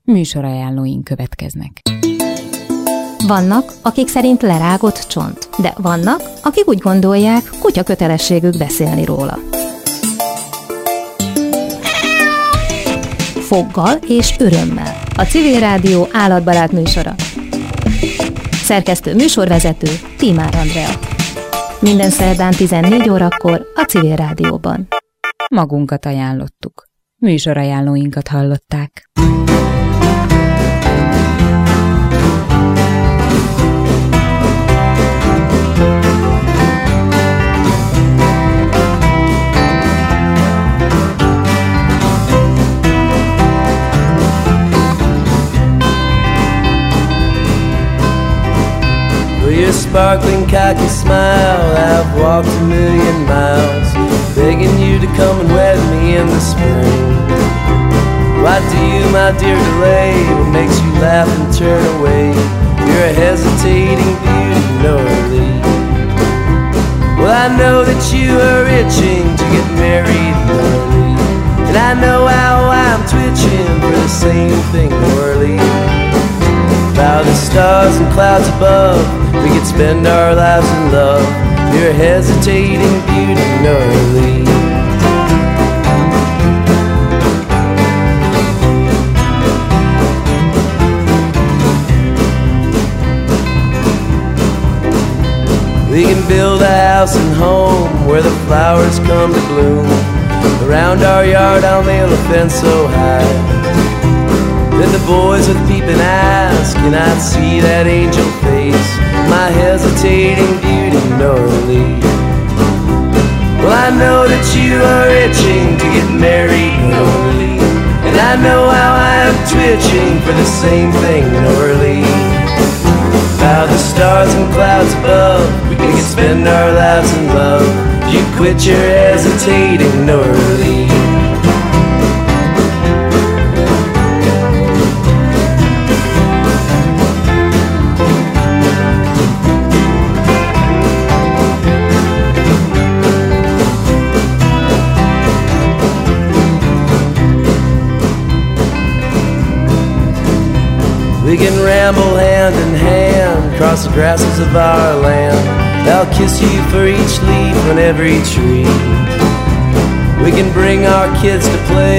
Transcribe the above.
Műsorajánlóink következnek. Vannak, akik szerint lerágott csont, de vannak, akik úgy gondolják, kutya kötelességük beszélni róla. Foggal és örömmel. A Civil Rádió állatbarát műsora. Szerkesztő műsorvezető Tímár Andrea. Minden szerdán 14 órakor a Civil Rádióban. Magunkat ajánlottuk. Műsorajánlóinkat hallották. Your sparkling cocky smile, I've walked a million miles, begging you to come and wed me in the spring. Why do you, my dear, delay? What makes you laugh and turn away? You're a hesitating beauty, Norley. Well, I know that you are itching to get married, Norley, and I know how I'm twitching for the same thing, Norley. By the stars and clouds above, we could spend our lives in love. You're a hesitating beauty, Norley. We can build a house and home where the flowers come to bloom. Around our yard I'll nail a fence so high. Then the boys with peeping eyes cannot see that angel face, my hesitating beauty, Norley. Well, I know that you are itching to get married, Norley, and I know how I am twitching for the same thing, Norley. By the stars and clouds above, we can spend our lives in love. You quit your hesitating, Norley. We can ramble hand in hand across the grasses of our land. I'll kiss you for each leaf on every tree. We can bring our kids to play